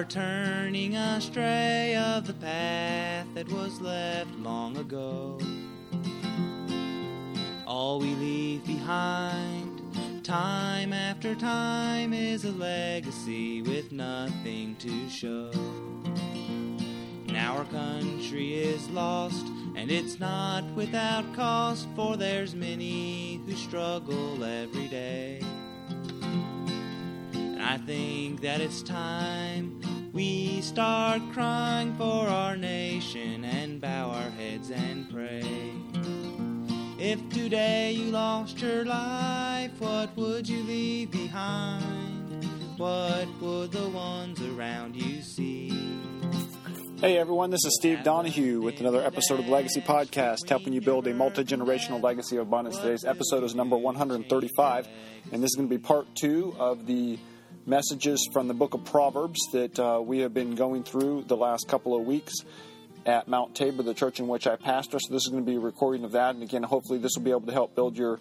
turning astray of the path that was left long ago. All we leave behind, time after time, is a legacy with nothing to show. Now our country is lost, and it's not without cost, for there's many who struggle every day. And I think that it's time we start crying for our nation and bow our heads and pray. If today you lost your life, what would you leave behind? What would the ones around you see? Hey everyone, this is Steve Donahue with another episode of the Legacy Podcast, helping you build a multi-generational legacy of abundance. Today's episode is number 135, and this is going to be part 2 of the messages from the book of Proverbs that we have been going through the last couple of weeks at Mount Tabor, the church in which I pastor. So this is going to be a recording of that, and again, hopefully this will be able to help build your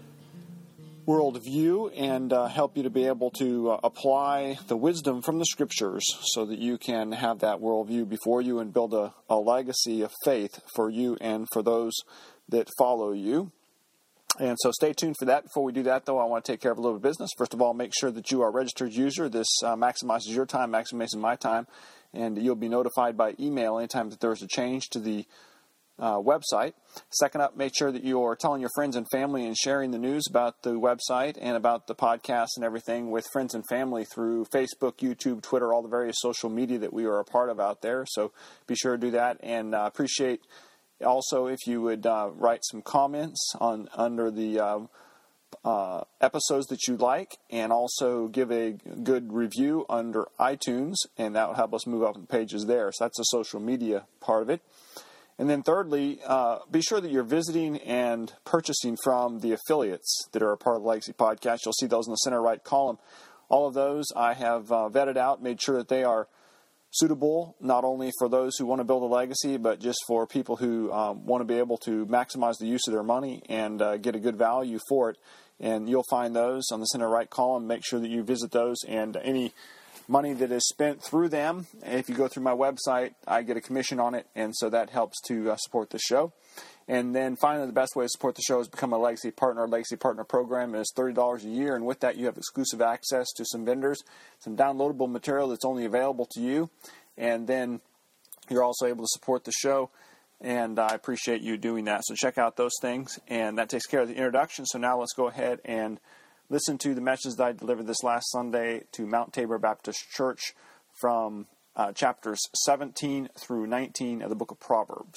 worldview and help you to be able to apply the wisdom from the Scriptures so that you can have that worldview before you and build a legacy of faith for you and for those that follow you. And so stay tuned for that. Before we do that, though, I want to take care of a little bit of business. First of all, make sure that you are a registered user. This maximizes your time, maximizes my time, and you'll be notified by email anytime that there's a change to the website. Second up, make sure that you are telling your friends and family and sharing the news about the website and about the podcast and everything with friends and family through Facebook, YouTube, Twitter, all the various social media that we are a part of out there. So be sure to do that, and appreciate also if you would write some comments under the episodes that you like, and also give a good review under iTunes, and that will help us move up the pages there. So that's the social media part of it. And then thirdly, be sure that you're visiting and purchasing from the affiliates that are a part of the Legacy Podcast. You'll see those in the center right column. All of those I have vetted out, made sure that they are suitable not only for those who want to build a legacy, but just for people who want to be able to maximize the use of their money and get a good value for it. And you'll find those on the center right column. Make sure that you visit those, and any money that is spent through them, if you go through my website, I get a commission on it, and so that helps to support the show. And then finally, the best way to support the show is become a Legacy Partner. Our Legacy Partner program is $30 a year, and with that you have exclusive access to some vendors, some downloadable material that's only available to you, and then you're also able to support the show, and I appreciate you doing that. So check out those things, and that takes care of the introduction. So now let's go ahead and listen to the message that I delivered this last Sunday to Mount Tabor Baptist Church from chapters 17 through 19 of the book of Proverbs.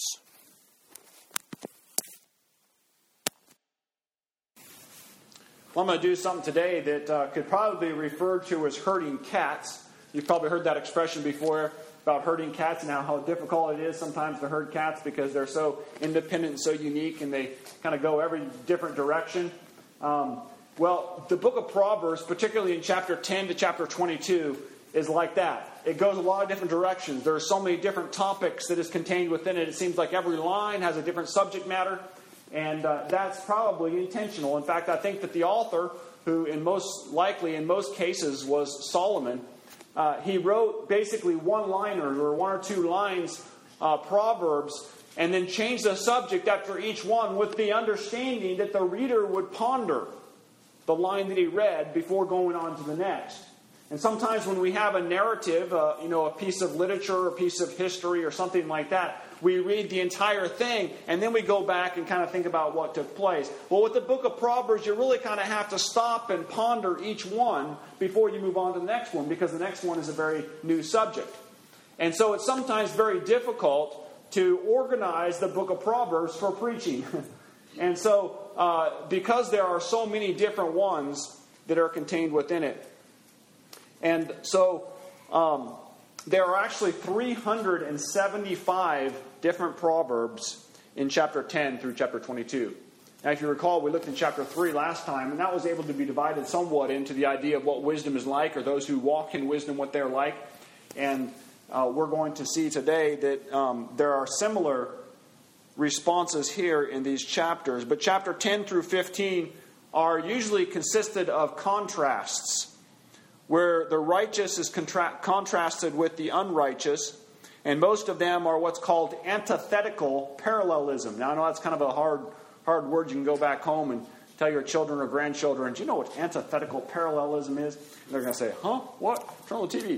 Well, I'm going to do something today that could probably be referred to as herding cats. You've probably heard that expression before about herding cats and how difficult it is sometimes to herd cats because they're so independent and so unique, and they kind of go every different direction. Well, the book of Proverbs, particularly in chapter 10 to chapter 22, is like that. It goes a lot of different directions. There are so many different topics that is contained within it. It seems like every line has a different subject matter, and that's probably intentional. In fact, I think that the author, who in most cases was Solomon, he wrote basically one-liners or one or two lines, Proverbs, and then changed the subject after each one with the understanding that the reader would ponder the line that he read before going on to the next. And sometimes when we have a narrative, a piece of literature, or a piece of history, or something like that, we read the entire thing, and then we go back and kind of think about what took place. Well, with the book of Proverbs, you really kind of have to stop and ponder each one before you move on to the next one, because the next one is a very new subject. And so it's sometimes very difficult to organize the book of Proverbs for preaching. And so, because there are so many different ones that are contained within it. And so, there are actually 375 different Proverbs in chapter 10 through chapter 22. Now, if you recall, we looked in chapter 3 last time, and that was able to be divided somewhat into the idea of what wisdom is like, or those who walk in wisdom, what they're like. And we're going to see today that there are similar responses here in these chapters. But chapter 10 through 15 are usually consisted of contrasts, where the righteous is contrasted with the unrighteous. And most of them are what's called antithetical parallelism. Now, I know that's kind of a hard word. You can go back home and tell your children or grandchildren, do you know what antithetical parallelism is? And they're going to say, huh? What? Turn on the TV.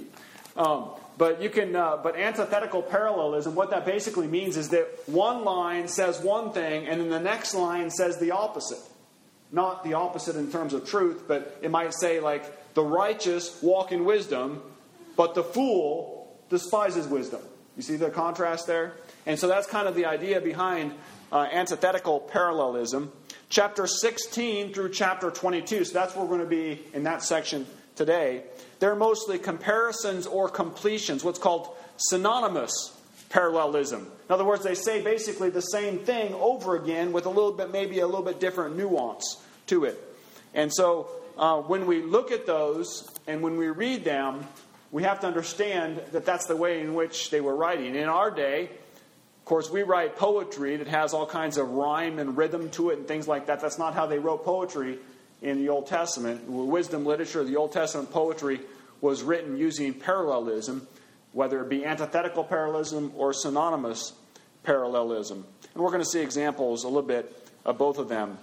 But antithetical parallelism, what that basically means is that one line says one thing and then the next line says the opposite. Not the opposite in terms of truth, but it might say like, the righteous walk in wisdom, but the fool despises wisdom. You see the contrast there? And so that's kind of the idea behind antithetical parallelism. Chapter 16 through chapter 22, so that's where we're going to be in that section today. They're mostly comparisons or completions, what's called synonymous parallelism. In other words, they say basically the same thing over again with maybe a little bit different nuance to it. And so when we look at those and when we read them, we have to understand that that's the way in which they were writing. In our day, of course, we write poetry that has all kinds of rhyme and rhythm to it and things like that. That's not how they wrote poetry in the Old Testament. Wisdom literature, the Old Testament poetry was written using parallelism, whether it be antithetical parallelism or synonymous parallelism. And we're going to see examples a little bit of both of them.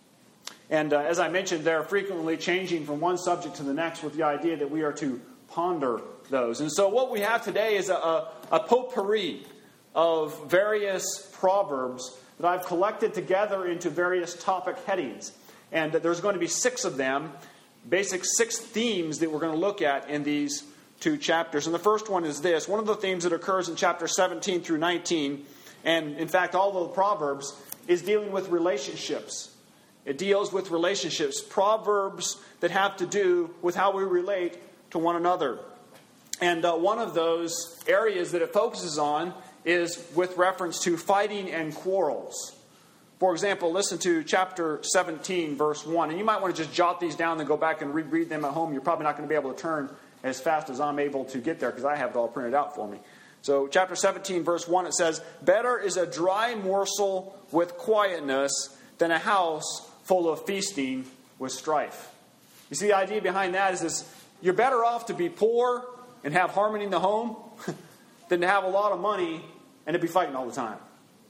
And as I mentioned, they're frequently changing from one subject to the next with the idea that we are to ponder those. And so what we have today is a potpourri of various proverbs that I've collected together into various topic headings. And there's going to be 6 of them, basic 6 themes that we're going to look at in these 2 chapters. And the first one is this. One of the themes that occurs in chapter 17 through 19, and in fact all of the Proverbs, is dealing with relationships. It deals with relationships. Proverbs that have to do with how we relate to one another. And one of those areas that it focuses on is with reference to fighting and quarrels. For example, listen to chapter 17, verse 1. And you might want to just jot these down and go back and reread them at home. You're probably not going to be able to turn as fast as I'm able to get there because I have it all printed out for me. So chapter 17, verse 1, it says, "Better is a dry morsel with quietness than a house full of feasting with strife." You see, the idea behind that is this: you're better off to be poor and have harmony in the home than to have a lot of money and to be fighting all the time.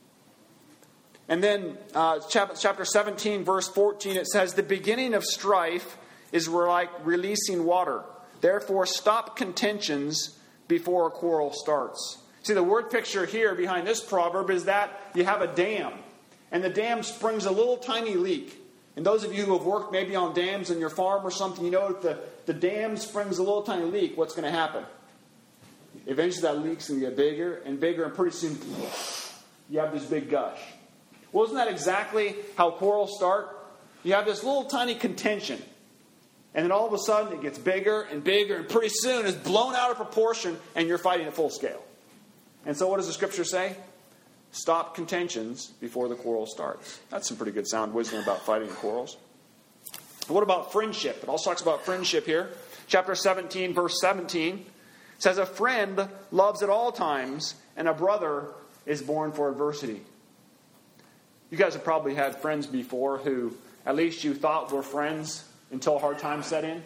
And then chapter 17, verse 14, it says, "The beginning of strife is like releasing water. Therefore, stop contentions before a quarrel starts." See, the word picture here behind this proverb is that you have a dam. And the dam springs a little tiny leak. And those of you who have worked maybe on dams on your farm or something, you know if the dam springs a little tiny leak, what's going to happen? Eventually that leak's going to get bigger and bigger, and pretty soon you have this big gush. Well, isn't that exactly how quarrels start? You have this little tiny contention. And then all of a sudden it gets bigger and bigger, and pretty soon it's blown out of proportion and you're fighting at full scale. And so what does the Scripture say? Stop contentions before the quarrel starts. That's some pretty good sound wisdom about fighting quarrels. But what about friendship? It also talks about friendship here. Chapter 17, verse 17 says, "A friend loves at all times, and a brother is born for adversity." You guys have probably had friends before who at least you thought were friends until hard times set in,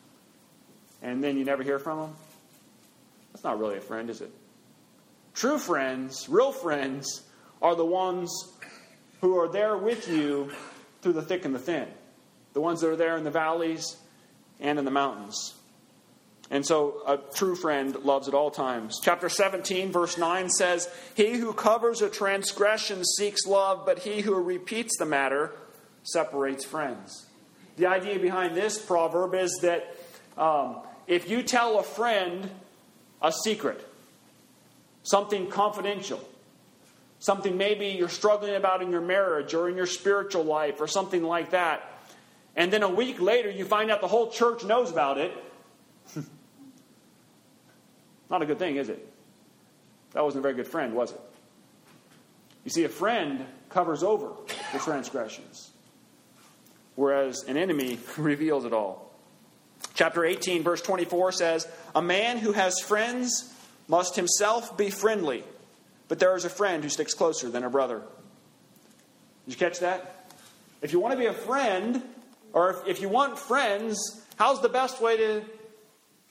and then you never hear from them. That's not really a friend, is it? True friends, real friends, are the ones who are there with you through the thick and the thin. The ones that are there in the valleys and in the mountains. And so a true friend loves at all times. Chapter 17, verse 9 says, "He who covers a transgression seeks love, but he who repeats the matter separates friends." The idea behind this proverb is that if you tell a friend a secret, something confidential, something maybe you're struggling about in your marriage or in your spiritual life or something like that, and then a week later you find out the whole church knows about it, not a good thing, is it? That wasn't a very good friend, was it? You see, a friend covers over the transgressions, whereas an enemy reveals it all. Chapter 18, verse 24 says, "A man who has friends must himself be friendly, but there is a friend who sticks closer than a brother." Did you catch that? If you want to be a friend, or if you want friends, how's the best way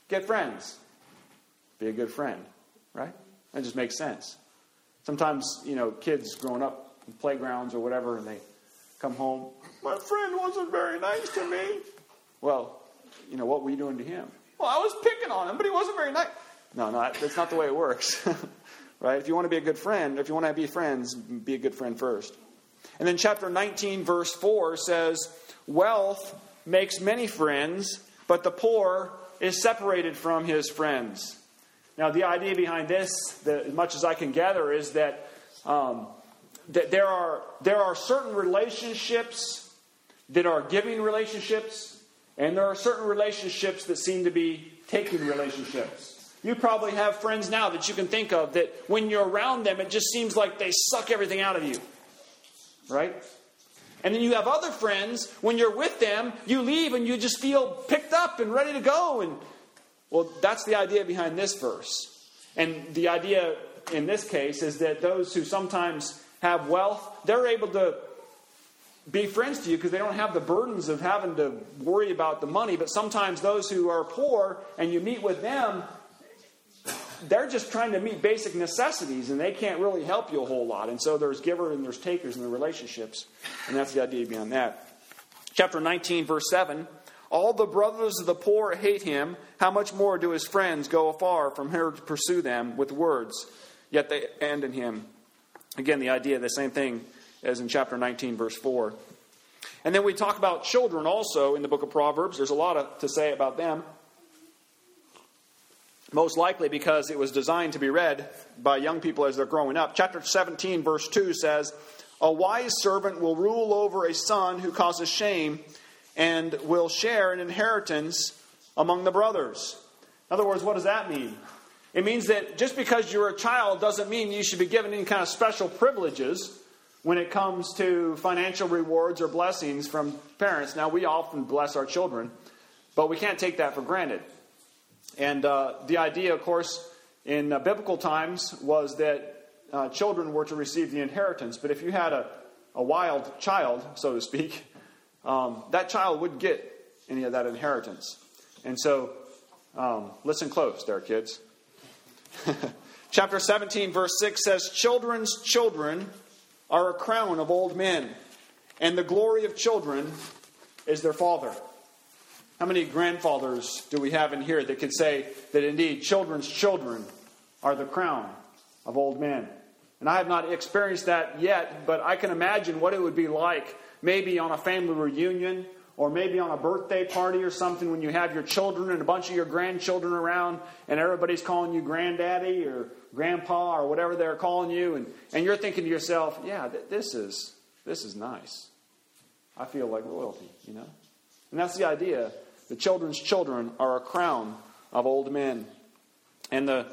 get friends. Be a good friend, right? That just makes sense. Sometimes, kids growing up in playgrounds or whatever, and they come home, my friend wasn't very nice to me. Well, what were you doing to him? Well, I was picking on him, but he wasn't very nice. No, that's not the way it works. Right? If you want to be a good friend, if you want to be friends, be a good friend first. And then chapter 19, verse 4 says, wealth makes many friends, but the poor is separated from his friends. Now, the idea behind this, as much as I can gather, is that there are certain relationships that are giving relationships, and there are certain relationships that seem to be taking relationships. You probably have friends now that you can think of that when you're around them, it just seems like they suck everything out of you. Right? And then you have other friends, when you're with them, you leave and you just feel picked up and ready to go. And well, that's the idea behind this verse. And the idea in this case is that those who sometimes have wealth, they're able to be friends to you because they don't have the burdens of having to worry about the money. But sometimes those who are poor and you meet with them, they're just trying to meet basic necessities and they can't really help you a whole lot. And so there's givers and there's takers in the relationships. And that's the idea behind that. Chapter 19, verse 7. All the brothers of the poor hate him. How much more do his friends go afar from here to pursue them with words? Yet they abandon him. Again, the idea, the same thing as in chapter 19, verse 4. And then we talk about children also in the book of Proverbs. There's a lot to say about them. Most likely because it was designed to be read by young people as they're growing up. Chapter 17, verse 2 says, a wise servant will rule over a son who causes shame and will share an inheritance among the brothers. In other words, what does that mean? It means that just because you're a child doesn't mean you should be given any kind of special privileges when it comes to financial rewards or blessings from parents. Now, we often bless our children, but we can't take that for granted. And the idea, of course, in biblical times was that children were to receive the inheritance. But if you had a wild child, so to speak, that child wouldn't get any of that inheritance. And so, listen close there, kids. Chapter 17, verse 6 says, children's children are a crown of old men, and the glory of children is their father. How many grandfathers do we have in here that could say that indeed children's children are the crown of old men? And I have not experienced that yet, but I can imagine what it would be like maybe on a family reunion or maybe on a birthday party or something when you have your children and a bunch of your grandchildren around and everybody's calling you granddaddy or grandpa or whatever they're calling you. And you're thinking to yourself, yeah, this is nice. I feel like royalty, And that's the idea. The children's children are a crown of old men. And the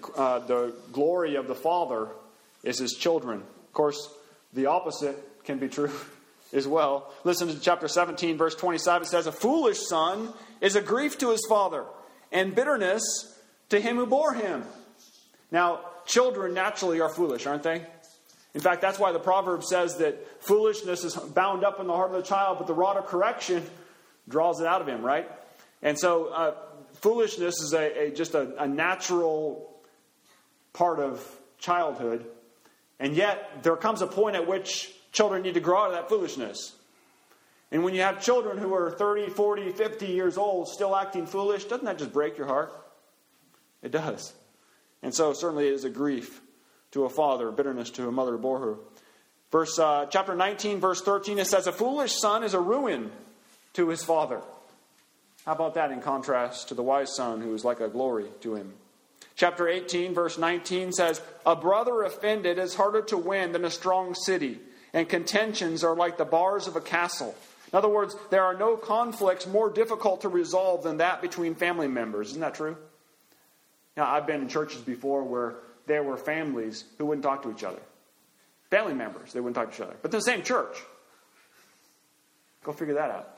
glory of the father is his children. Of course, the opposite can be true as well. Listen to chapter 17, verse 27. It says, a foolish son is a grief to his father, and bitterness to him who bore him. Now, children naturally are foolish, aren't they? In fact, that's why the proverb says that foolishness is bound up in the heart of the child, but the rod of correction draws it out of him, right? And so foolishness is just a natural part of childhood. And yet there comes a point at which children need to grow out of that foolishness. And when you have children who are 30, 40, 50 years old still acting foolish, doesn't that just break your heart? It does. And so certainly it is a grief to a father, bitterness to a mother who bore her. Chapter 19, verse 13, it says, a foolish son is a ruin to his father. How about that in contrast to the wise son who is like a glory to him? Chapter 18, verse 19 says, a brother offended is harder to win than a strong city, and contentions are like the bars of a castle. In other words, there are no conflicts more difficult to resolve than that between family members. Isn't that true? Now, I've been in churches before where there were families who wouldn't talk to each other. Family members, they wouldn't talk to each other. But in the same church. Go figure that out.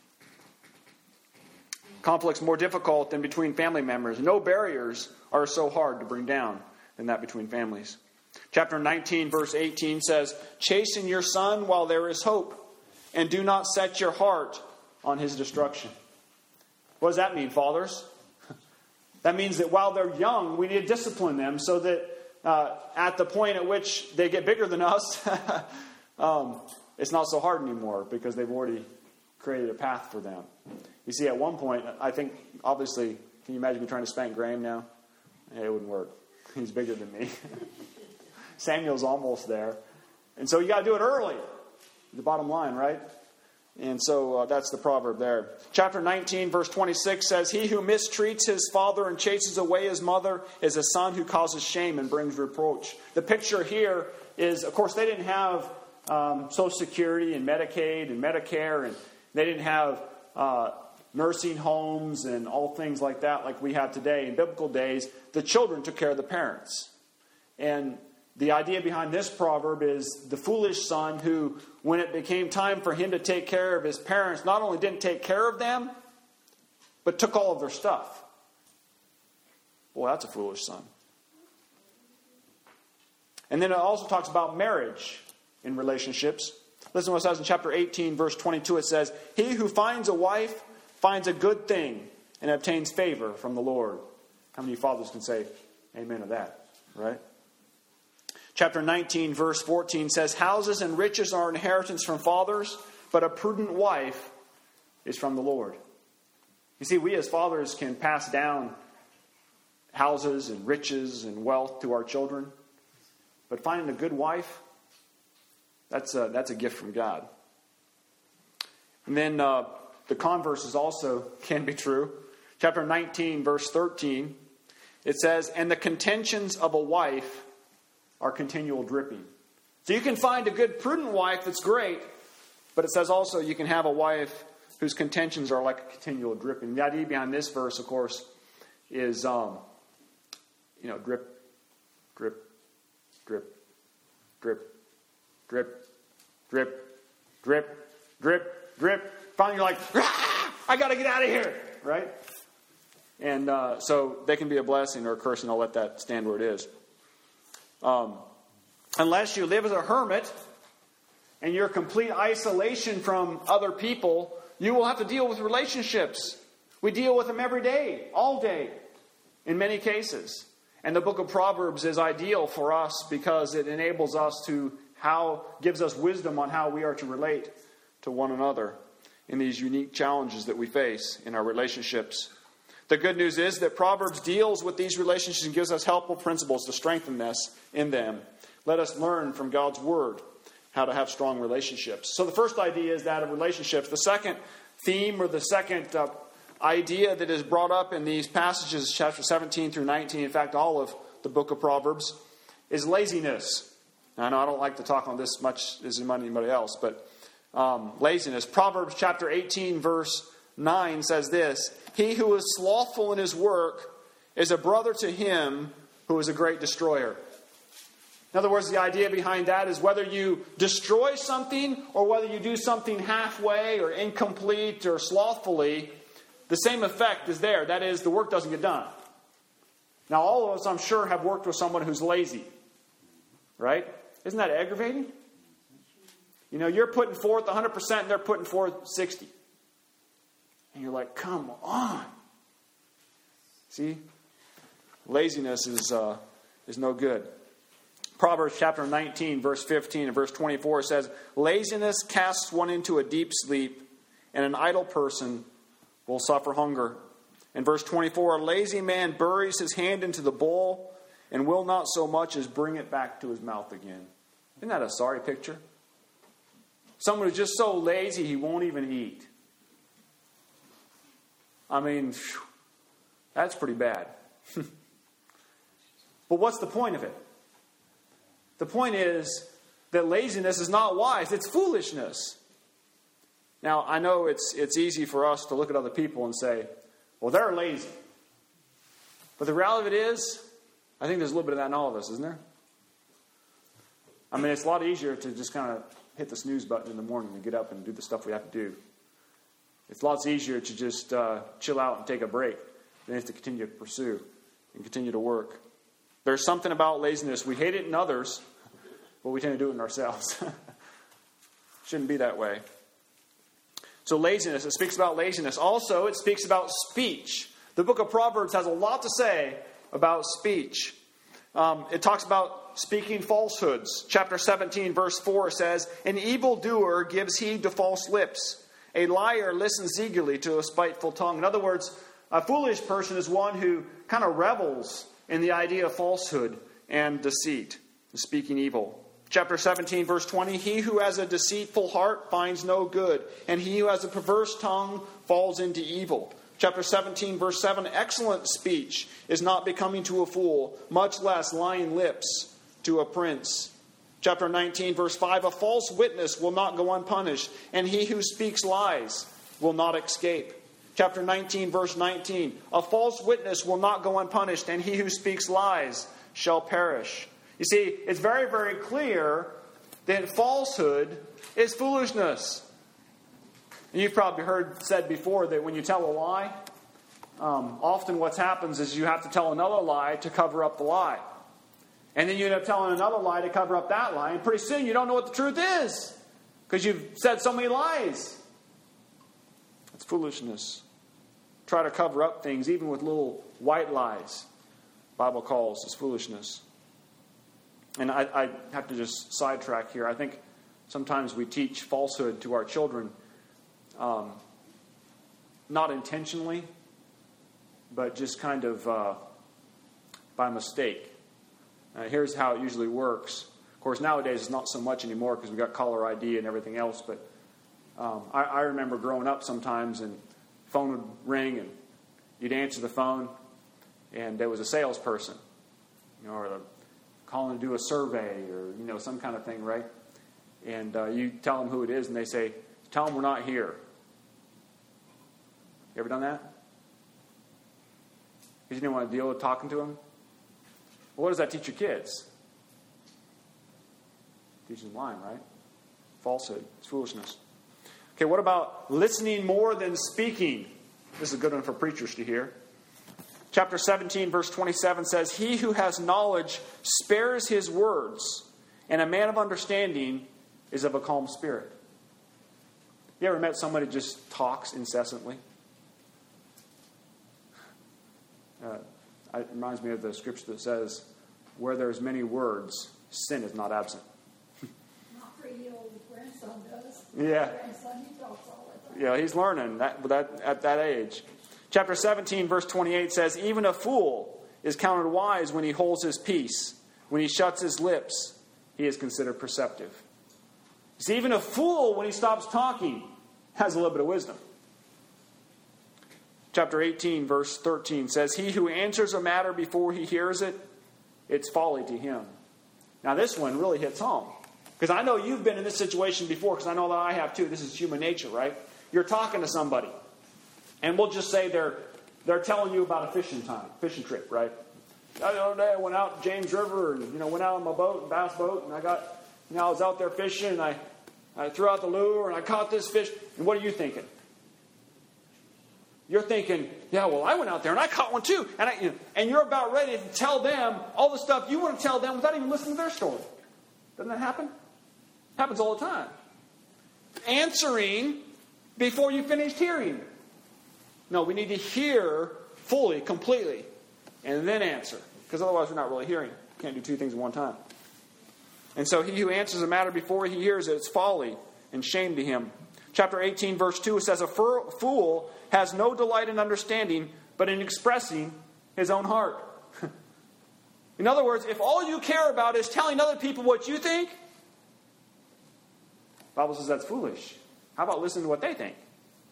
Conflicts more difficult than between family members. No barriers are so hard to bring down than that between families. Chapter 19, verse 18 says, chasten your son while there is hope, and do not set your heart on his destruction. What does that mean, fathers? That means that while they're young, we need to discipline them so that at the point at which they get bigger than us, it's not so hard anymore because they've already created a path for them. You see, at one point, I think, obviously, can you imagine me trying to spank Graham now? It wouldn't work. He's bigger than me. Samuel's almost there. And so you got to do it early. The bottom line, right? And so that's the proverb there. Chapter 19, verse 26 says, "He who mistreats his father and chases away his mother is a son who causes shame and brings reproach." The picture here is, of course, they didn't have Social Security and Medicaid and Medicare, and they didn't have nursing homes and all things like that like we have today. In biblical days, the children took care of the parents. And the idea behind this proverb is the foolish son who, when it became time for him to take care of his parents, not only didn't take care of them, but took all of their stuff. Boy, that's a foolish son. And then it also talks about marriage in relationships. Listen to what it says in chapter 18, verse 22. It says, "He who finds a wife finds a good thing and obtains favor from the Lord." How many fathers can say amen to that, right? Chapter 19, verse 14 says, "Houses and riches are inheritance from fathers, but a prudent wife is from the Lord." You see, we as fathers can pass down houses and riches and wealth to our children. But finding a good wife, that's a gift from God. And then the converse is also can be true. Chapter 19, verse 13, it says, "And the contentions of a wife are continual dripping." So you can find a good, prudent wife that's great, but it says also you can have a wife whose contentions are like a continual dripping. The idea behind this verse, of course, is, drip, drip, drip, drip, drip, drip, drip, drip, drip. Finally you're like, I got to get out of here, right? And so they can be a blessing or a curse, and I'll let that stand where it is. Unless you live as a hermit and you're complete isolation from other people, you will have to deal with relationships. We deal with them every day, all day, in many cases. And the book of Proverbs is ideal for us because it enables us gives us wisdom on how we are to relate to one another in these unique challenges that we face in our relationships. The good news is that Proverbs deals with these relationships and gives us helpful principles to strengthen us in them. Let us learn from God's Word how to have strong relationships. So the first idea is that of relationships. The second theme, or the second idea that is brought up in these passages, chapter 17 through 19, in fact all of the book of Proverbs, is laziness. Now, I know I don't like to talk on this much as anybody else, but laziness. Proverbs chapter 18 verse 9 says this, "He who is slothful in his work is a brother to him who is a great destroyer." In other words, the idea behind that is whether you destroy something or whether you do something halfway or incomplete or slothfully, the same effect is there. That is, the work doesn't get done. Now, all of us, I'm sure, have worked with someone who's lazy. Right? Isn't that aggravating? You know, you're putting forth 100% and they're putting forth 60%. And you're like, come on. See? Laziness is no good. Proverbs chapter 19, verse 15 and verse 24 says, "Laziness casts one into a deep sleep, and an idle person will suffer hunger." In verse 24, "A lazy man buries his hand into the bowl and will not so much as bring it back to his mouth again." Isn't that a sorry picture? Someone who's just so lazy he won't even eat. I mean, that's pretty bad. But what's the point of it? The point is that laziness is not wise. It's foolishness. Now, I know it's easy for us to look at other people and say, well, they're lazy. But the reality of it is, I think there's a little bit of that in all of us, isn't there? I mean, it's a lot easier to just kind of hit the snooze button in the morning and get up and do the stuff we have to do. It's lots easier to just chill out and take a break than it is to continue to pursue and continue to work. There's something about laziness. We hate it in others, but we tend to do it in ourselves. Shouldn't be that way. So laziness, it speaks about laziness. Also, it speaks about speech. The book of Proverbs has a lot to say about speech. It talks about speaking falsehoods. Chapter 17, verse 4 says, "An evildoer gives heed to false lips. A liar listens eagerly to a spiteful tongue." In other words, a foolish person is one who kind of revels in the idea of falsehood and deceit, speaking evil. Chapter 17, verse 20, "He who has a deceitful heart finds no good, and he who has a perverse tongue falls into evil." Chapter 17, verse 7, "Excellent speech is not becoming to a fool, much less lying lips to a prince." Chapter 19, verse 5, "A false witness will not go unpunished, and he who speaks lies will not escape." Chapter 19, verse 19, "A false witness will not go unpunished, and he who speaks lies shall perish." You see, it's very, very clear that falsehood is foolishness. And you've probably heard said before that when you tell a lie, often what happens is you have to tell another lie to cover up the lie. And then you end up telling another lie to cover up that lie. And pretty soon you don't know what the truth is because you've said so many lies. It's foolishness. Try to cover up things, even with little white lies. The Bible calls this foolishness. And I have to just sidetrack here. I think sometimes we teach falsehood to our children, not intentionally, but just kind of by mistake. Here's how it usually works. Of course, nowadays it's not so much anymore because we've got caller ID and everything else. But I remember growing up sometimes, and the phone would ring, and you'd answer the phone, and there was a salesperson, or calling to do a survey, or some kind of thing, right? And you tell them who it is, and they say, "Tell them we're not here." You ever done that? Because you didn't want to deal with talking to them? Well, what does that teach your kids? It teaches them lying, right? Falsehood. It's foolishness. Okay, what about listening more than speaking? This is a good one for preachers to hear. Chapter 17, verse 27 says, "He who has knowledge spares his words, and a man of understanding is of a calm spirit." You ever met somebody who just talks incessantly? It reminds me of the scripture that says, "Where there's many words, sin is not absent." My 3-year-old grandson does. Yeah. Grandson, he talks all the time. Yeah, he's learning at that age. Chapter 17, verse 28 says, "Even a fool is counted wise when he holds his peace. When he shuts his lips, he is considered perceptive." See, even a fool, when he stops talking, has a little bit of wisdom. Chapter 18, verse 13 says, "He who answers a matter before he hears it, it's folly to him." Now this one really hits home. Because I know you've been in this situation before, because I know that I have too. This is human nature, right? You're talking to somebody, and we'll just say they're telling you about a fishing trip, right? The other day I went out to James River and went out on my boat, bass boat, and I was out there fishing, and I threw out the lure and I caught this fish. And what are you thinking? You're thinking, "Yeah, well, I went out there and I caught one too." And you're about ready to tell them all the stuff you want to tell them without even listening to their story. Doesn't that happen? It happens all the time. Answering before you finished hearing. No, we need to hear fully, completely, and then answer. Because otherwise we're not really hearing. Can't do two things at one time. And so he who answers a matter before he hears it, it's folly and shame to him. Chapter 18, verse 2, it says, "A fool has no delight in understanding, but in expressing his own heart." In other words, if all you care about is telling other people what you think, the Bible says that's foolish. How about listening to what they think?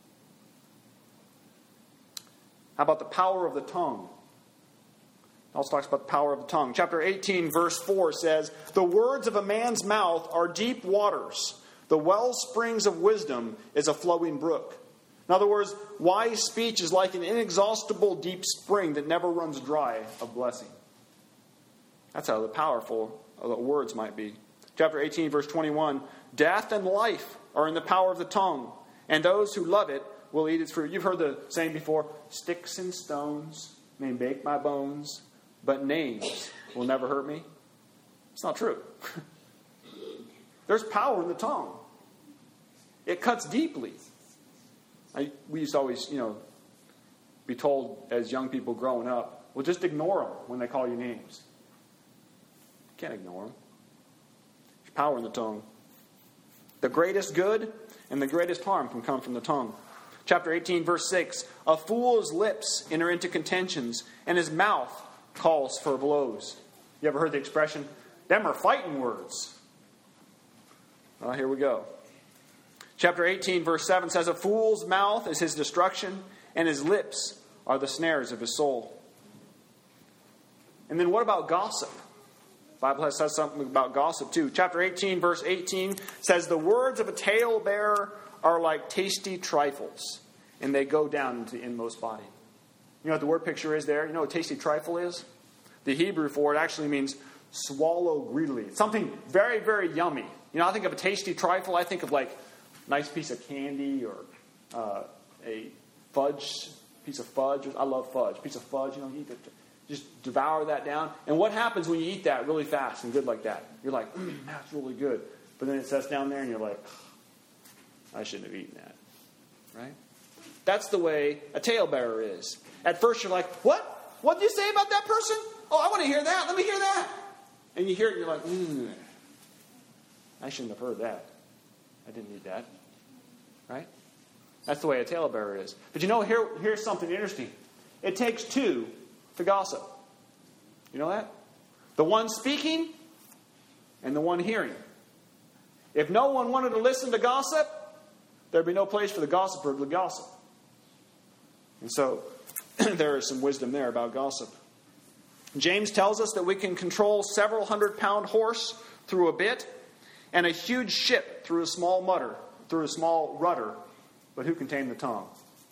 How about the power of the tongue? It also talks about the power of the tongue. Chapter 18, verse 4 says, "The words of a man's mouth are deep waters. The well springs of wisdom is a flowing brook." In other words, wise speech is like an inexhaustible deep spring that never runs dry of blessing. That's how powerful the words might be. Chapter 18, verse 21, "Death and life are in the power of the tongue, and those who love it will eat its fruit." You've heard the saying before, "Sticks and stones may break my bones, but names will never hurt me." It's not true. There's power in the tongue. It cuts deeply. We used to always, be told as young people growing up, well, just ignore them when they call you names. You can't ignore them. There's power in the tongue. The greatest good and the greatest harm can come from the tongue. Chapter 18, verse 6. A fool's lips enter into contentions, and his mouth calls for blows. You ever heard the expression, them are fighting words? Well, here we go. Chapter 18, verse 7 says, a fool's mouth is his destruction, and his lips are the snares of his soul. And then what about gossip? The Bible says something about gossip too. Chapter 18, verse 18 says, the words of a talebearer are like tasty trifles, and they go down into the inmost body. You know what the word picture is there? You know what tasty trifle is? The Hebrew for it actually means swallow greedily. It's something very, very yummy. You know, I think of a tasty trifle, I think of like a nice piece of candy or a piece of fudge. I love fudge. Piece of fudge, you know, you eat it, just devour that down. And what happens when you eat that really fast and good like that? You're like, that's really good. But then it sets down there and you're like, I shouldn't have eaten that. Right? That's the way a talebearer is. At first you're like, what? What did you say about that person? Oh, I want to hear that. Let me hear that. And you hear it and you're like, I shouldn't have heard that. I didn't need that. Right? That's the way a talebearer is. But you know, here's something interesting. It takes two to gossip. You know that? The one speaking and the one hearing. If no one wanted to listen to gossip, there'd be no place for the gossiper to gossip. And so, there is some wisdom there about gossip. James tells us that we can control several 100-pound horse through a bit and a huge ship through a small rudder, but who can tame the tongue?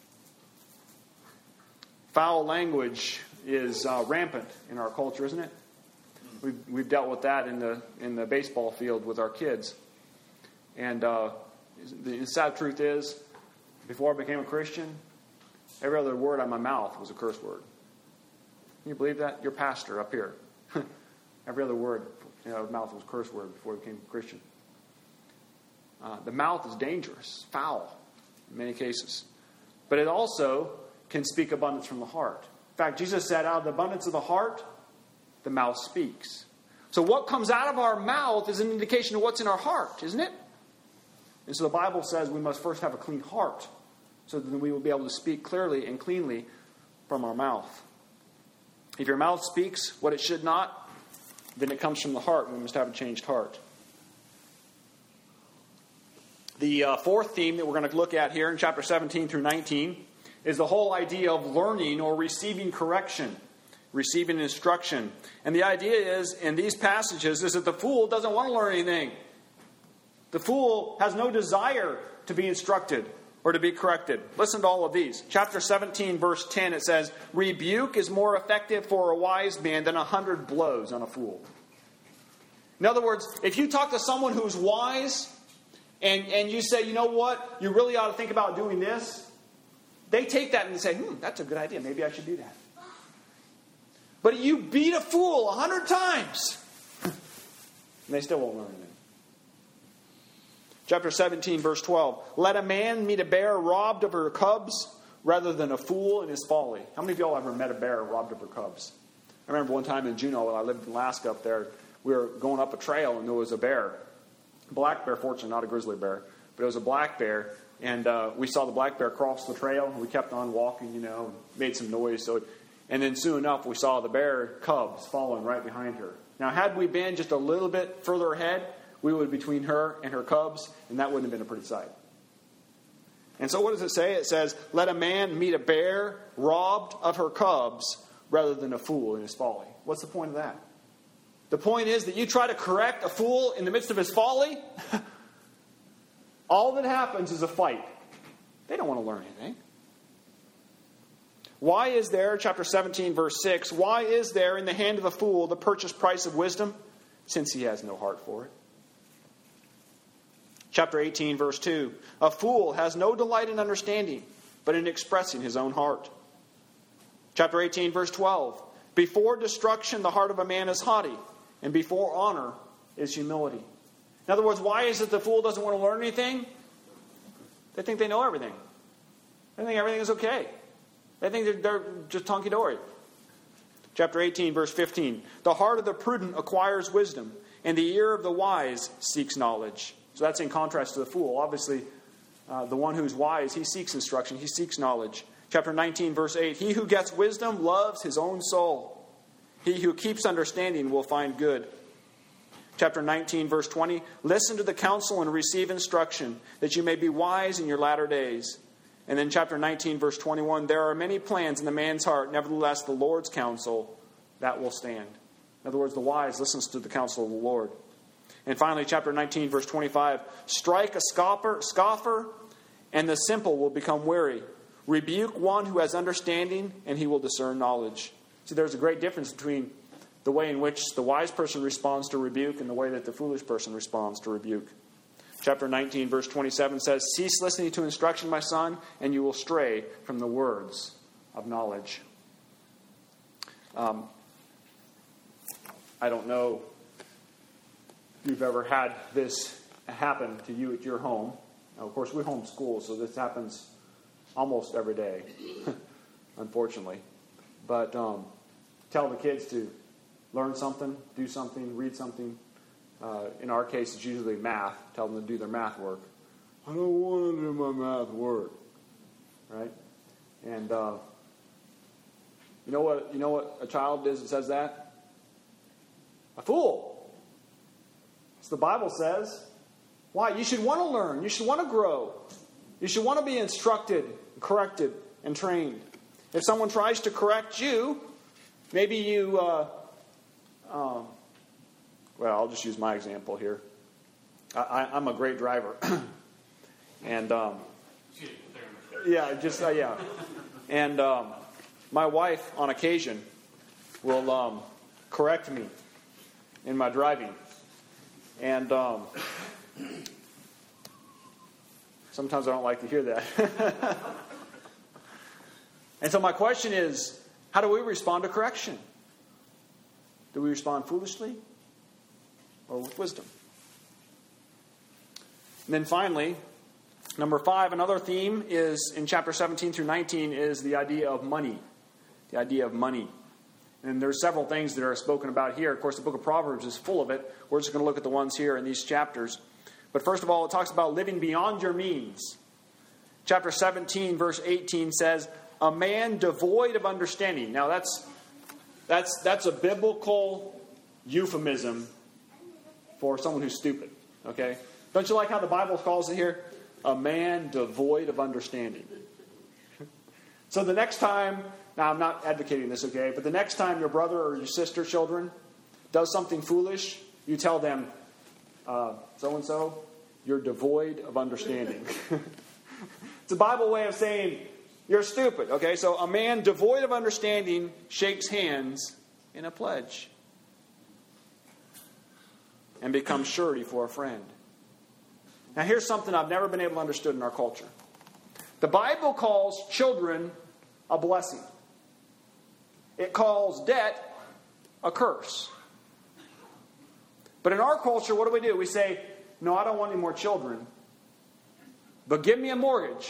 Foul language is rampant in our culture, isn't it? We've dealt with that in the baseball field with our kids. And the sad truth is, before I became a Christian, every other word out of my mouth was a curse word. Can you believe that? Your pastor up here. Every other word out of his mouth was a curse word before he became a Christian. The mouth is dangerous, foul, in many cases. But it also can speak abundance from the heart. In fact, Jesus said, out of the abundance of the heart, the mouth speaks. So what comes out of our mouth is an indication of what's in our heart, isn't it? And so the Bible says we must first have a clean heart, so that we will be able to speak clearly and cleanly from our mouth. If your mouth speaks what it should not, then it comes from the heart, and we must have a changed heart. The fourth theme that we're going to look at here in chapter 17 through 19 is the whole idea of learning or receiving correction, receiving instruction. And the idea is, in these passages, is that the fool doesn't want to learn anything. The fool has no desire to be instructed or to be corrected. Listen to all of these. Chapter 17, verse 10, it says, rebuke is more effective for a wise man than 100 blows on a fool. In other words, if you talk to someone who's wise and you say, you know what, you really ought to think about doing this, they take that and they say, that's a good idea. Maybe I should do that. But you beat a fool 100 times, and they still won't learn anything. Chapter 17, verse 12. Let a man meet a bear robbed of her cubs rather than a fool in his folly. How many of y'all ever met a bear robbed of her cubs? I remember one time in Juneau, when I lived in Alaska up there, we were going up a trail and there was a bear. A black bear, fortunately not a grizzly bear, but it was a black bear. And we saw the black bear cross the trail, and we kept on walking, and made some noise. And then soon enough, we saw the bear cubs following right behind her. Now, had we been just a little bit further ahead, we would be between her and her cubs, and that wouldn't have been a pretty sight. And so what does it say? It says, let a man meet a bear robbed of her cubs rather than a fool in his folly. What's the point of that? The point is that you try to correct a fool in the midst of his folly, all that happens is a fight. They don't want to learn anything. Why is there, chapter 17, verse 6, why is there in the hand of a fool the purchase price of wisdom? Since he has no heart for it. Chapter 18, verse 2. A fool has no delight in understanding, but in expressing his own heart. Chapter 18, verse 12. Before destruction, the heart of a man is haughty, and before honor is humility. In other words, why is it the fool doesn't want to learn anything? They think they know everything. They think everything is okay. They think they're just hunky-dory. Chapter 18, verse 15. The heart of the prudent acquires wisdom, and the ear of the wise seeks knowledge. So that's in contrast to the fool. Obviously, the one who's wise, he seeks instruction, he seeks knowledge. Chapter 19, verse 8. He who gets wisdom loves his own soul. He who keeps understanding will find good. Chapter 19, verse 20. Listen to the counsel and receive instruction, that you may be wise in your latter days. And then chapter 19, verse 21. There are many plans in the man's heart, nevertheless the Lord's counsel, that will stand. In other words, the wise listens to the counsel of the Lord. And finally, chapter 19, verse 25. Strike a scoffer, and the simple will become wary. Rebuke one who has understanding, and he will discern knowledge. See, there's a great difference between the way in which the wise person responds to rebuke and the way that the foolish person responds to rebuke. Chapter 19, verse 27 says, Cease listening to instruction, my son, and you will stray from the words of knowledge. I don't know if you've ever had this happen to you at your home. Now, of course, we homeschool, so this happens almost every day, unfortunately. But tell the kids to learn something, do something, read something. In our case, it's usually math. Tell them to do their math work. I don't want to do my math work, right? And you know what a child is that says that? A fool. That's what the Bible says. Why? You should want to learn. You should want to grow. You should want to be instructed, corrected, and trained. If someone tries to correct you, maybe you... well, I'll just use my example here. I'm a great driver. And, yeah. And my wife, on occasion, will correct me in my driving. And sometimes I don't like to hear that. And so my question is, how do we respond to correction? Do we respond foolishly or with wisdom? And then finally, number 5, another theme is in chapter 17 through 19 is the idea of money. The idea of money. And there's several things that are spoken about here. Of course, the book of Proverbs is full of it. We're just going to look at the ones here in these chapters. But first of all, it talks about living beyond your means. Chapter 17, verse 18 says, a man devoid of understanding. Now, that's a biblical euphemism for someone who's stupid. Okay? Don't you like how the Bible calls it here? A man devoid of understanding. So the next time, now I'm not advocating this, okay, but the next time your brother or your sister, children, does something foolish, you tell them, so-and-so, you're devoid of understanding. It's a Bible way of saying you're stupid, okay? So a man devoid of understanding shakes hands in a pledge and becomes surety for a friend. Now here's something I've never been able to understand in our culture. The Bible calls children a blessing. It calls debt a curse. But in our culture, what do? We say, no, I don't want any more children, but give me a mortgage.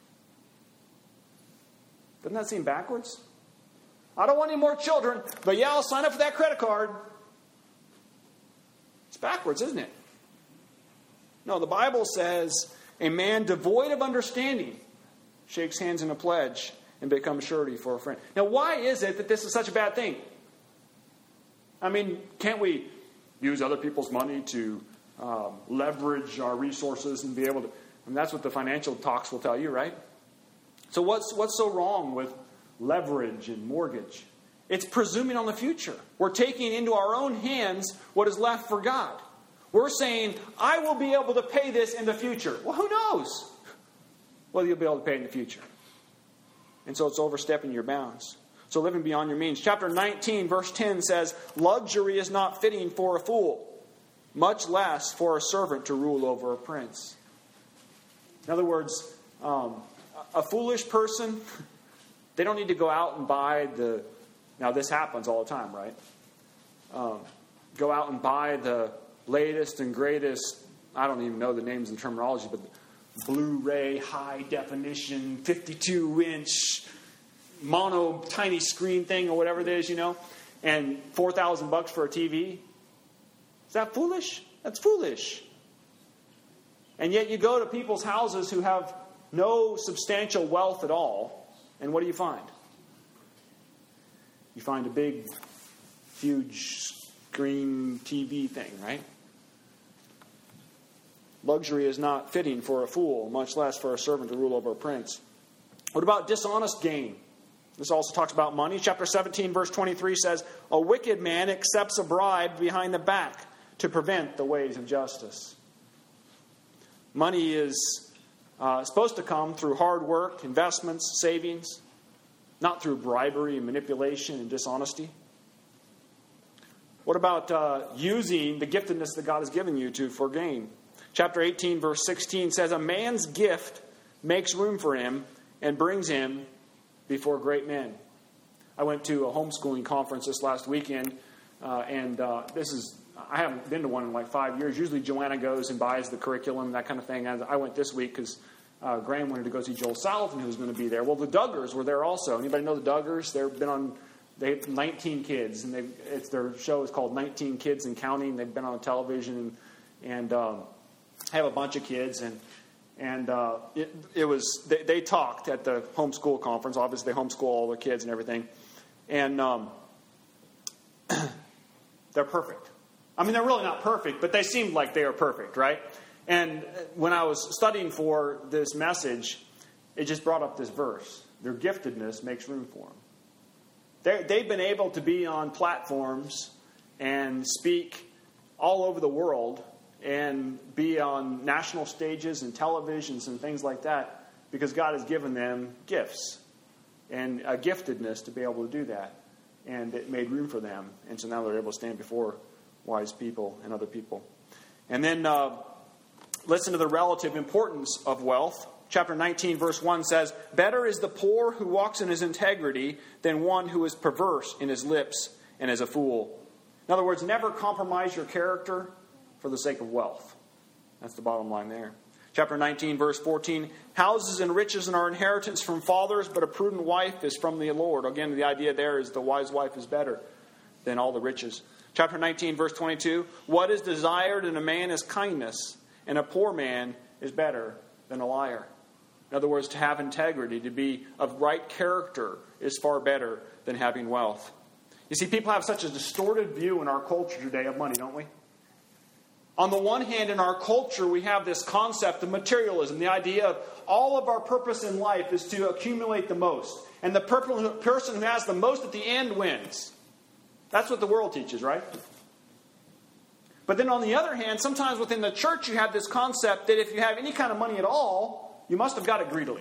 Doesn't that seem backwards? I don't want any more children, but yeah, I'll sign up for that credit card. It's backwards, isn't it? No, the Bible says a man devoid of understanding shakes hands in a pledge and becomes surety for a friend. Now, why is it that this is such a bad thing? I mean, can't we use other people's money to leverage our resources and be able to... I mean, that's what the financial talks will tell you, right? So what's so wrong with leverage and mortgage? It's presuming on the future. We're taking into our own hands what is left for God. We're saying, I will be able to pay this in the future. Well, who knows whether you'll be able to pay in the future? And so it's overstepping your bounds. So living beyond your means. Chapter 19, verse 10 says, luxury is not fitting for a fool, much less for a servant to rule over a prince. In other words, a foolish person, they don't need to go out and buy the... Now, this happens all the time, right? Go out and buy the latest and greatest, I don't even know the names and terminology, but Blu-ray, high definition, 52-inch, mono tiny screen thing or whatever it is, and $4,000 for a TV. Is that foolish? That's foolish. And yet you go to people's houses who have no substantial wealth at all, and what do you find? You find a big, huge screen TV thing, right? Luxury is not fitting for a fool, much less for a servant to rule over a prince. What about dishonest gain? This also talks about money. Chapter 17, verse 23 says, a wicked man accepts a bribe behind the back to prevent the ways of justice. Money is supposed to come through hard work, investments, savings, not through bribery and manipulation and dishonesty. What about using the giftedness that God has given you for gain? Chapter 18, verse 16 says, a man's gift makes room for him and brings him before great men. I went to a homeschooling conference this last weekend, and I haven't been to one in like 5 years. Usually Joanna goes and buys the curriculum, that kind of thing. I went this week because Graham wanted to go see Joel Salatin, who was going to be there. Well, the Duggars were there also. Anybody know the Duggars? They have 19 kids, and their show is called 19 Kids and Counting. They've been on television and have a bunch of kids, and they talked at the homeschool conference. Obviously, they homeschool all the kids and everything, and they're perfect. I mean, they're really not perfect, but they seemed like they are perfect, right? And when I was studying for this message, it just brought up this verse. Their giftedness makes room for them. They've been able to be on platforms and speak all over the world and be on national stages and televisions and things like that because God has given them gifts and a giftedness to be able to do that. And it made room for them. And so now they're able to stand before wise people and other people. And then listen to the relative importance of wealth. Chapter 19, verse 1 says, better is the poor who walks in his integrity than one who is perverse in his lips and is a fool. In other words, never compromise your character for the sake of wealth. That's the bottom line there. Chapter 19, verse 14, houses and riches are inheritance from fathers, but a prudent wife is from the Lord. Again, the idea there is the wise wife is better than all the riches. Chapter 19, verse 22, what is desired in a man is kindness, and a poor man is better than a liar. In other words, to have integrity, to be of right character is far better than having wealth. You see, people have such a distorted view in our culture today of money, don't we? On the one hand, in our culture, we have this concept of materialism, the idea of all of our purpose in life is to accumulate the most. And the person who has the most at the end wins. That's what the world teaches, right? But then on the other hand, sometimes within the church you have this concept that if you have any kind of money at all, you must have got it greedily.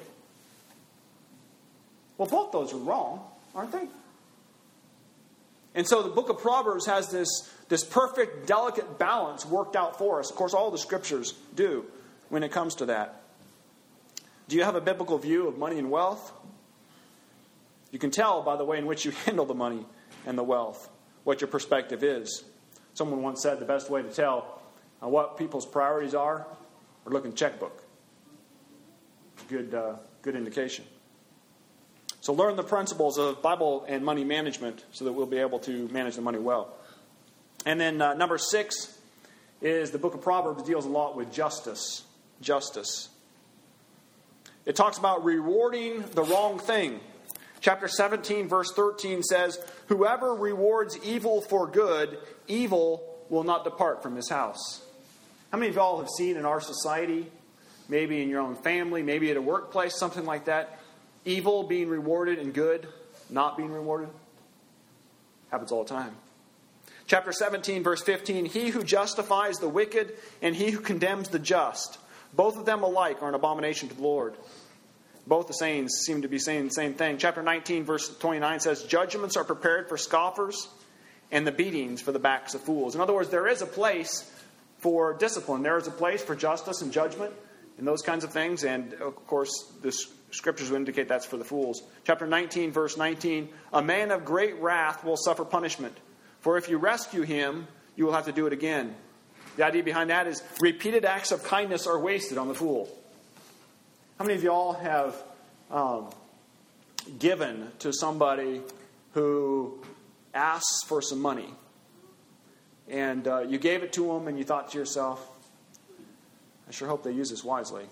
Well, both those are wrong, aren't they? And so the book of Proverbs has this perfect, delicate balance worked out for us. Of course, all the scriptures do when it comes to that. Do you have a biblical view of money and wealth? You can tell by the way in which you handle the money and the wealth what your perspective is. Someone once said the best way to tell what people's priorities are look in the checkbook. Good indication. So learn the principles of Bible and money management so that we'll be able to manage the money well. And then number 6 is the book of Proverbs deals a lot with justice. Justice. It talks about rewarding the wrong thing. Chapter 17, verse 13 says, whoever rewards evil for good, evil will not depart from his house. How many of y'all have seen in our society, maybe in your own family, maybe at a workplace, something like that, evil being rewarded and good not being rewarded? Happens all the time. Chapter 17, verse 15, he who justifies the wicked and he who condemns the just, both of them alike are an abomination to the Lord. Both the sayings seem to be saying the same thing. Chapter 19, verse 29 says, judgments are prepared for scoffers and the beatings for the backs of fools. In other words, there is a place for discipline. There is a place for justice and judgment and those kinds of things. And, of course, the scriptures will indicate that's for the fools. Chapter 19, verse 19, a man of great wrath will suffer punishment. For if you rescue him, you will have to do it again. The idea behind that is repeated acts of kindness are wasted on the fool. How many of y'all have given to somebody who asks for some money. And you gave it to them and you thought to yourself, I sure hope they use this wisely.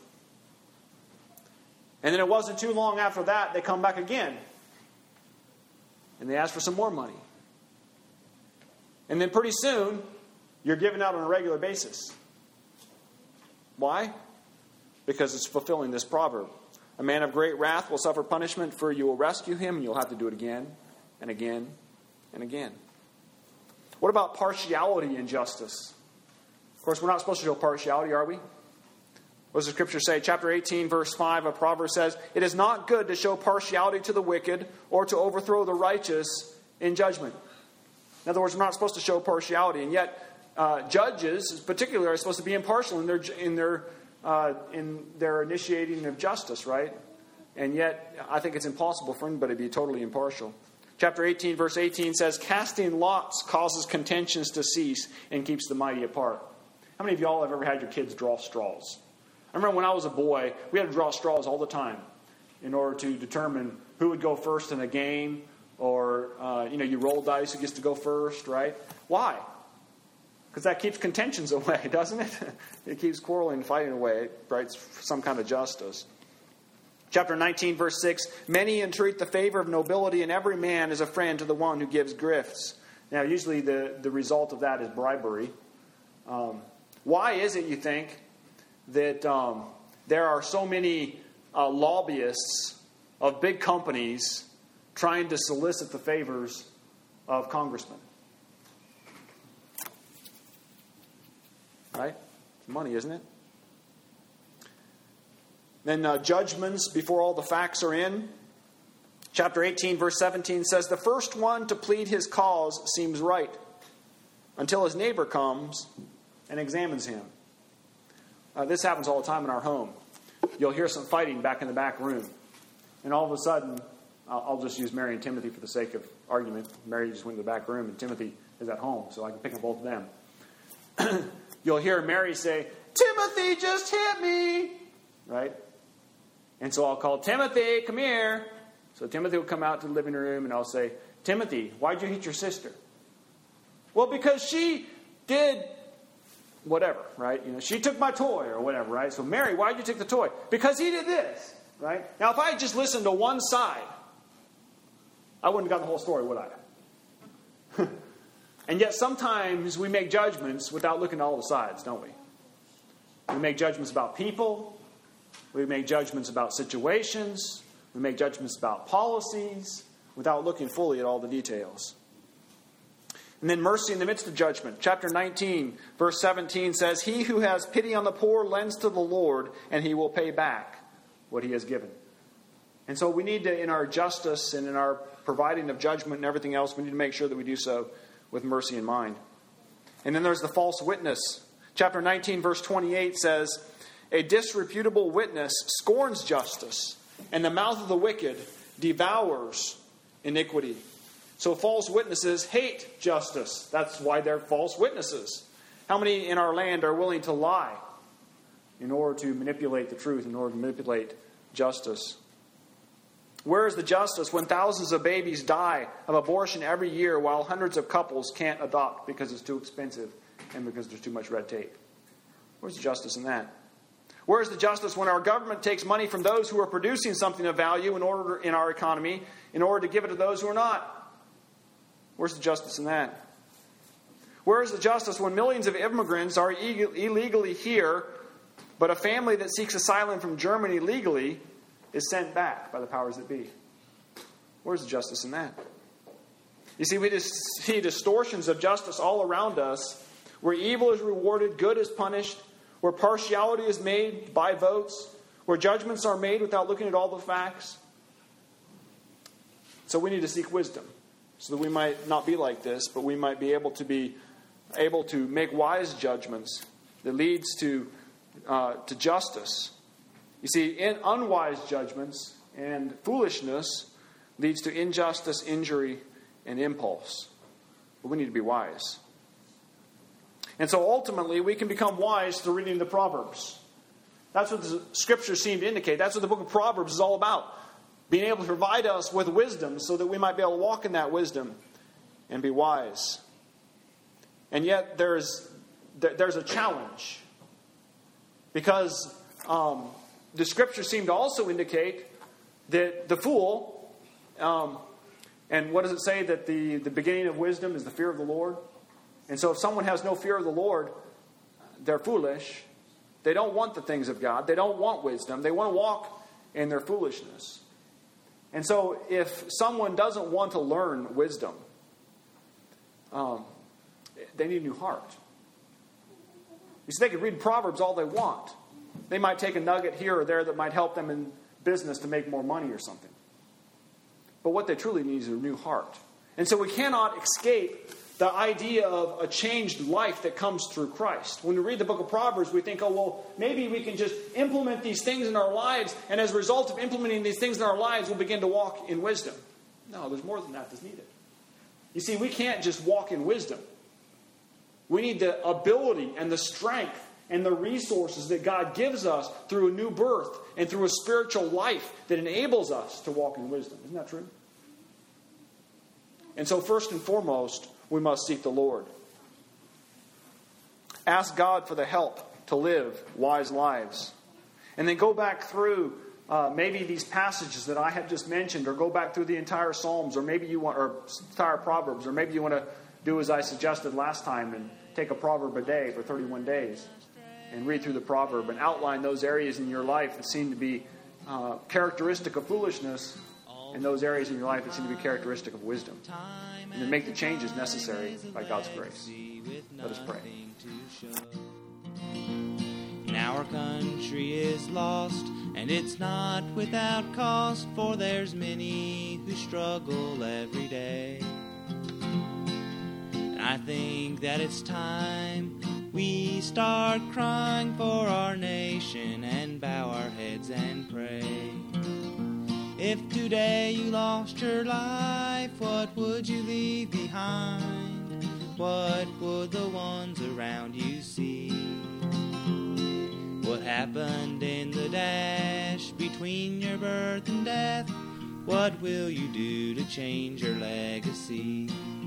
And then it wasn't too long after that, they come back again. And they ask for some more money. And then pretty soon, you're giving out on a regular basis. Why? Because it's fulfilling this proverb. A man of great wrath will suffer punishment, for you will rescue him, and you'll have to do it again and again and again. What about partiality in justice? Of course, we're not supposed to show partiality, are we? What does the Scripture say? Chapter 18, verse 5 of Proverbs says, "It is not good to show partiality to the wicked or to overthrow the righteous in judgment." In other words, we're not supposed to show partiality, and yet judges, particularly, are supposed to be impartial in their initiating of justice, right? And yet, I think it's impossible for anybody to be totally impartial. Chapter 18, verse 18 says, "Casting lots causes contentions to cease and keeps the mighty apart." How many of y'all have ever had your kids draw straws? I remember when I was a boy, we had to draw straws all the time in order to determine who would go first in a game, or you roll dice who gets to go first, right? Why? Because that keeps contentions away, doesn't it? It keeps quarreling and fighting away, right? For some kind of justice. Chapter 19, verse 6, "Many entreat the favor of nobility, and every man is a friend to the one who gives gifts." Now, usually the result of that is bribery. Why is it, you think, that there are so many lobbyists of big companies trying to solicit the favors of congressmen? Right? Money, isn't it? Then judgments before all the facts are in. Chapter 18, verse 17 says, "The first one to plead his cause seems right, until his neighbor comes and examines him." This happens all the time in our home. You'll hear some fighting back in the back room. And all of a sudden, I'll just use Mary and Timothy for the sake of argument. Mary just went to the back room and Timothy is at home, so I can pick up both of them. You'll hear Mary say, "Timothy just hit me," right? And so I'll call, "Timothy, come here." So Timothy will come out to the living room and I'll say, "Timothy, why'd you hit your sister?" "Well, because she did whatever," right? She took my toy or whatever, right? So, "Mary, why'd you take the toy?" "Because he did this," right? Now, if I had just listened to one side, I wouldn't have got the whole story, would I? And yet sometimes we make judgments without looking at all the sides, don't we? We make judgments about people. We make judgments about situations. We make judgments about policies without looking fully at all the details. And then mercy in the midst of judgment. Chapter 19, verse 17 says, "He who has pity on the poor lends to the Lord, and he will pay back what he has given." And so we need to, in our justice and in our providing of judgment and everything else, we need to make sure that we do so with mercy in mind. And then there's the false witness. Chapter 19, verse 28 says, "A disreputable witness scorns justice, and the mouth of the wicked devours iniquity." So false witnesses hate justice. That's why they're false witnesses. How many in our land are willing to lie in order to manipulate the truth, in order to manipulate justice? Where is the justice when thousands of babies die of abortion every year while hundreds of couples can't adopt because it's too expensive and because there's too much red tape? Where's the justice in that? Where is the justice when our government takes money from those who are producing something of value in our economy in order to give it to those who are not? Where's the justice in that? Where is the justice when millions of immigrants are illegally here, but a family that seeks asylum from Germany legally is sent back by the powers that be? Where's the justice in that? You see, we just see distortions of justice all around us, where evil is rewarded, good is punished, where partiality is made by votes, where judgments are made without looking at all the facts. So we need to seek wisdom, so that we might not be like this, but we might be able to make wise judgments that leads to justice. You see, unwise judgments and foolishness leads to injustice, injury, and impulse. But we need to be wise. And so ultimately, we can become wise through reading the Proverbs. That's what the Scriptures seem to indicate. That's what the book of Proverbs is all about. being able to provide us with wisdom so that we might be able to walk in that wisdom and be wise. And yet there's a challenge, because the Scriptures seem to also indicate that the fool, and what does it say? That the beginning of wisdom is the fear of the Lord. And so if someone has no fear of the Lord, they're foolish. They don't want the things of God. They don't want wisdom. They want to walk in their foolishness. And so if someone doesn't want to learn wisdom, they need a new heart. You see, they could read Proverbs all they want. They might take a nugget here or there that might help them in business to make more money or something. But what they truly need is a new heart. And so we cannot escape the idea of a changed life that comes through Christ. When we read the book of Proverbs, we think, oh, well, maybe we can just implement these things in our lives, and as a result of implementing these things in our lives, we'll begin to walk in wisdom. No, there's more than that that's needed. You see, we can't just walk in wisdom. We need the ability and the strength and the resources that God gives us through a new birth and through a spiritual life that enables us to walk in wisdom. Isn't that true? And so first and foremost, we must seek the Lord. Ask God for the help to live wise lives. And then go back through maybe these passages that I have just mentioned, or go back through the entire Psalms, or maybe you want, or entire Proverbs, or maybe you want to do as I suggested last time and take a proverb a day for 31 days and read through the proverb and outline those areas in your life that seem to be characteristic of foolishness, and those areas in your life that seem to be characteristic of wisdom. And then make the changes necessary by God's grace. Let us pray. Now our country is lost, and it's not without cost, for there's many who struggle every day. And I think that it's time we start crying for our nation and bow our heads and pray. If today you lost your life, what would you leave behind? What would the ones around you see? What happened in the dash between your birth and death? What will you do to change your legacy?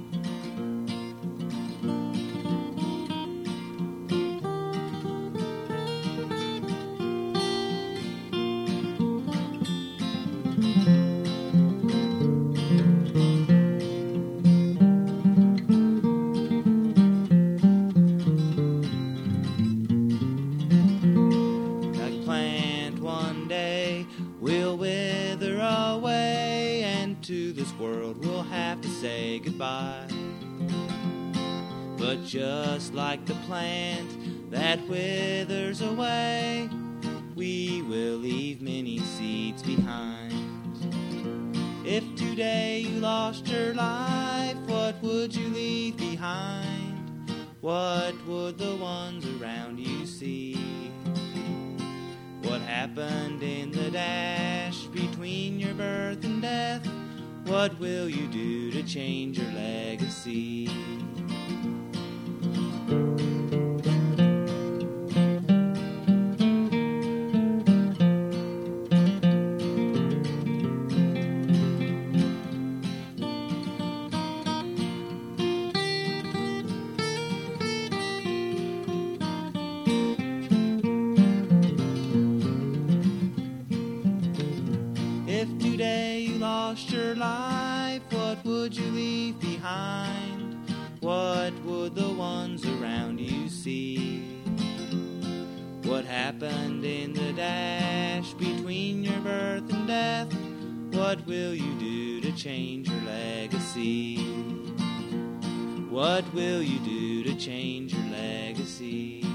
But just like the plant that withers away, we will leave many seeds behind. If today you lost your life, what would you leave behind? What would the ones around you see? What happened in the dash between your birth and death? What will you do to change your legacy? If today you lost your life, what would you leave behind? What would the ones around you see? What happened in the dash between your birth and death? What will you do to change your legacy? What will you do to change your legacy?